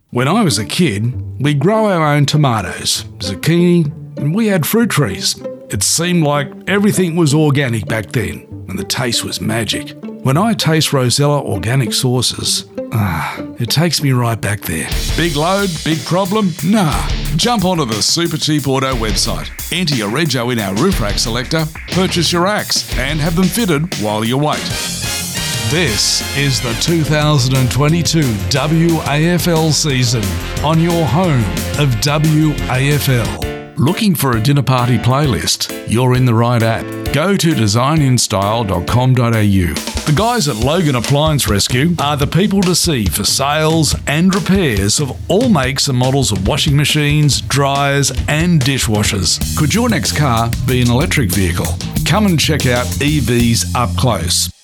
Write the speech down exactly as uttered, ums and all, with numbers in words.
When I was a kid, we'd grow our own tomatoes, zucchini, and we had fruit trees. It seemed like everything was organic back then, and the taste was magic. When I taste Rosella organic sauces, ah, it takes me right back there. Big load, big problem? Nah. Jump onto the Supercheap Auto website, enter your rego in our roof rack selector, purchase your racks, and have them fitted while you wait. This is the two thousand twenty-two W A F L season on your home of W A F L. Looking for a dinner party playlist? You're in the right app. Go to design in style dot com dot a u. The guys at Logan Appliance Rescue are the people to see for sales and repairs of all makes and models of washing machines, dryers and dishwashers. Could your next car be an electric vehicle? Come and check out E Vs up close.